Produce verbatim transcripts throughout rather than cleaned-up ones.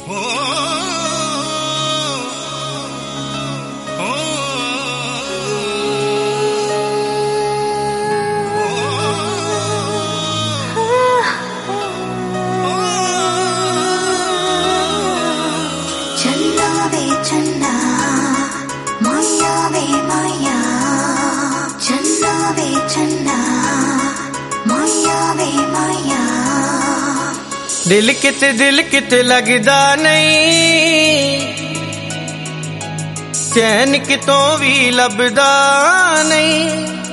दिल किते दिल किते लगदा नहीं, चैन कितों भी लभदा नहीं।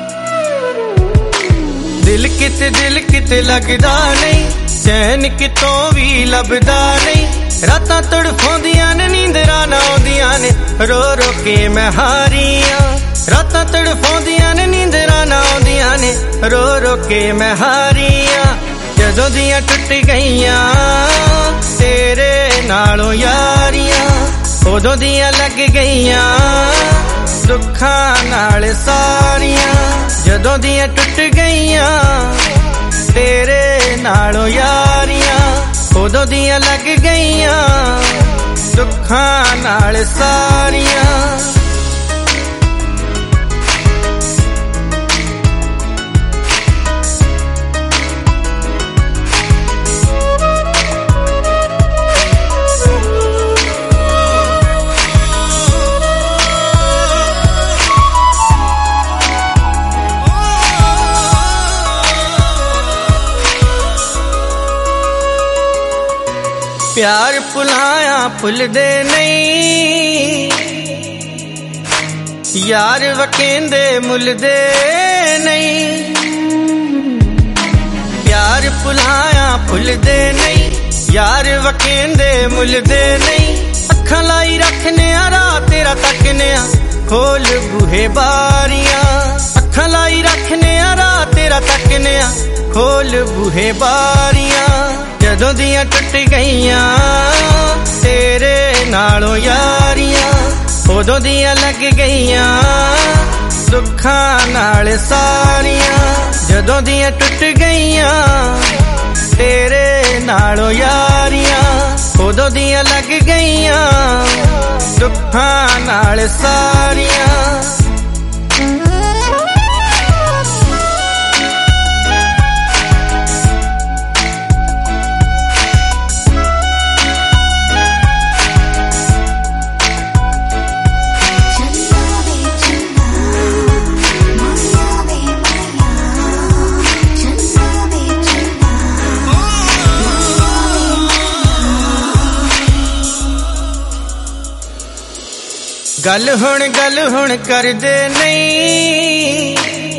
दिल किते दिल किते लगदा नहीं, चैन कितों भी लभदा नहीं। रातां तड़फाउंदियां ने नींदरां ना आउंदियां ने, रो रो के मैं हारियां। रातां तड़फाउंदियां ने नींदरां ना आउंदियां ने, रो रो के मैं हारियां। जदों दियां टुट गईयां तेरे नालों यारियां, उदों दियां लग गईयां दुखां नाल सारियां। जदों दियां टुट गईयां तेरे नालों यारियां, उदों दियां लग गईयां दुखां नाल सारियां। प्यार भुलाया भुलदे नहीं, यार वकेंदे मुलदे नहीं। प्यार भुलाया भुलदे नहीं, यार वकेंदे मुलदे नहीं। अखां लाई रखने आ रात तेरा तकने आ, खोल बूहे बारियां। अखां लाई रखने आ रात तेरा तकने आ, खोल बूहे बारियां। जदों दियां टुट गईयां तेरे नालों यारियां, उदों दियां लग गईयां दुखां नाल सारियां। जदों दियां टुट गईयां तेरे नालों यारियां, उदों दियां लग गईयां दुखां नाल सारियां। गल हुण गल हुण करदे नहीं,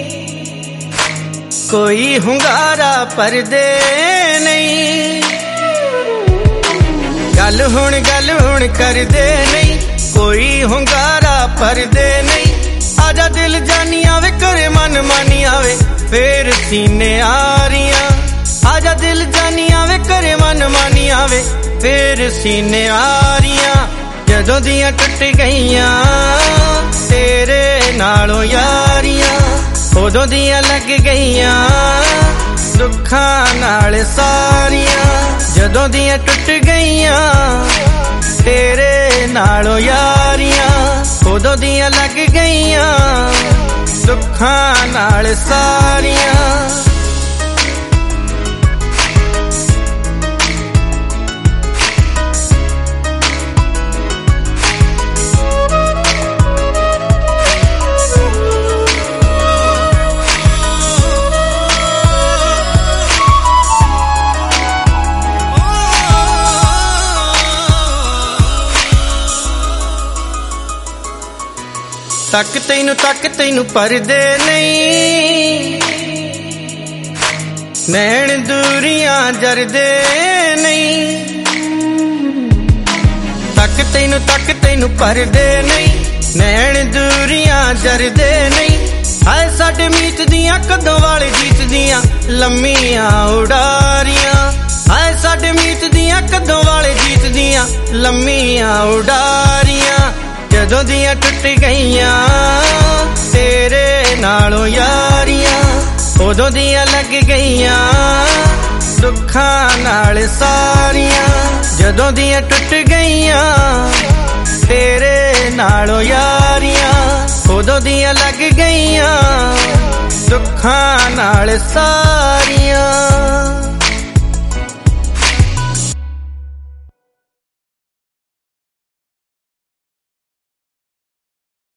कोई हुंगारा परदे नहीं। गल हुण गल हुण करदे नहीं, कोई हुंगारा परदे नहीं। आजा दिल जानी आवे करे मन मानी आवे, फेर सीने आरियां। आजा दिल जानी आवे करे मन मानी आवे, फेर सीने आरियां। जदों दियां टुट गईयां तेरे नालों यारियां, उदों दियां लग गईयां दुखां नाल सारियां। जदों दियां टुट गईयां तेरे नालों यारियां, उदों दियां लग गईयां दुखां नाल सारियां। तक तैनू तक तैनू परदे नहीं, नैन दूरियां जरदे नहीं। तक तैनू तक तैनू परदे नहीं, नैन दूरियां जरदे नहीं। हाय साडे मीत दियां कदों वाले जीत दियां लम्मियां उडारियां। हाय साडे मीत दियां कदों वाले जीत दियां लम्मियां उडारियां। जदों दियां टुट गईयां तेरे नालों यारियां, उदों दियां लग गईयां दुखां नाल सारियां जदों दियां टुट गईयां तेरे नालों यारियां उदों दियां लग गईयां दुखां नाल सारियां।